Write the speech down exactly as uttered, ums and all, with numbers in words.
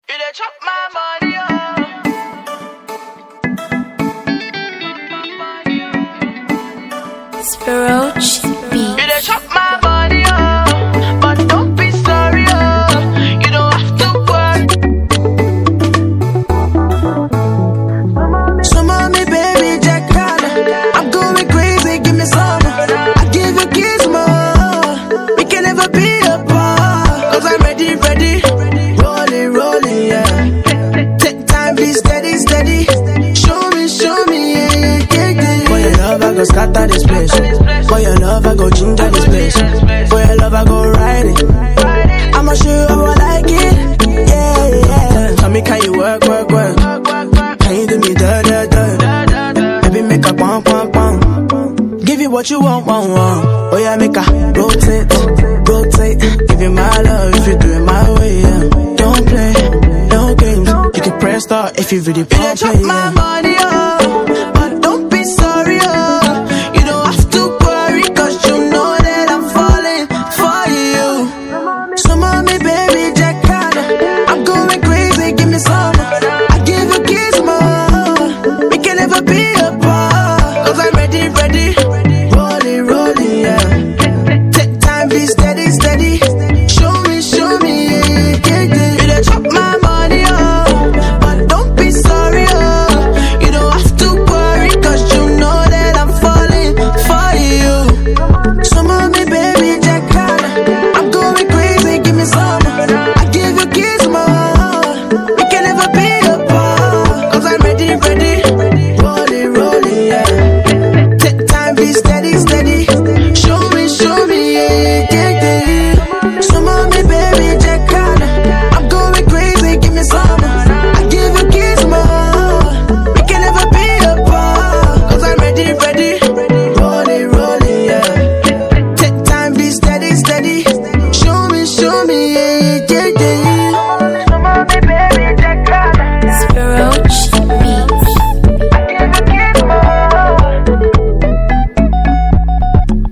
You dey chop my money, oh. Spiroch beat. You dey chop my money, oh. But don't be sorry, oh. You don't have to worry. Some of me, baby, Jack Carter. I'm going crazy, give me some. I give you kiss more. We can never be apart. Cause I'm ready, ready. Rolling, rolling, yeah. Take time, be steady, steady. Show me, show me, yeah, yeah, yeah. For your love, I go scatter this place. For your love, I go ginger this place. For your love, I go ride it. I'ma show you how I like it. Yeah, yeah. Tell me, can you work, work, work? Can you do me dirt, dirt, dirt? Baby, make a pom, pom, pom. Give you what you want, want, want. Oh yeah, make a rotate, rotate. Give you my love if you do it my way, yeah. Don't play, no games. You can press start if you really play, yeah. My money, oh. But don't be sorry, oh. You don't have to worry, cause you know that I'm falling for you. Some of me, baby, Jack Carter. I'm going crazy, give me some. I give you kiss more. We can never be apart. Cause I'm ready, ready. Rolling, rolling, yeah. Take time, be steady, steady. Show me, show me, yeah, yeah, yeah. You dey chop my money, oh. But don't be sorry, oh. You don't have to worry, cause you know that I'm falling for you. Some of me, baby, Jack Carter. I'm going crazy, give me some. I give you kiss more. We can never be apart. Cause I'm ready, ready. Rolling, rolling, yeah. Take time, be steady, steady. Show me, show me, yeah, yeah, yeah. Some of me, baby, Jack Carter. I'm going crazy, give me some. I give you kiss more. We can never be apart. Cause I'm ready, ready. Rolling, rolling, yeah. Take time, be steady, steady. Show me, show me, yeah.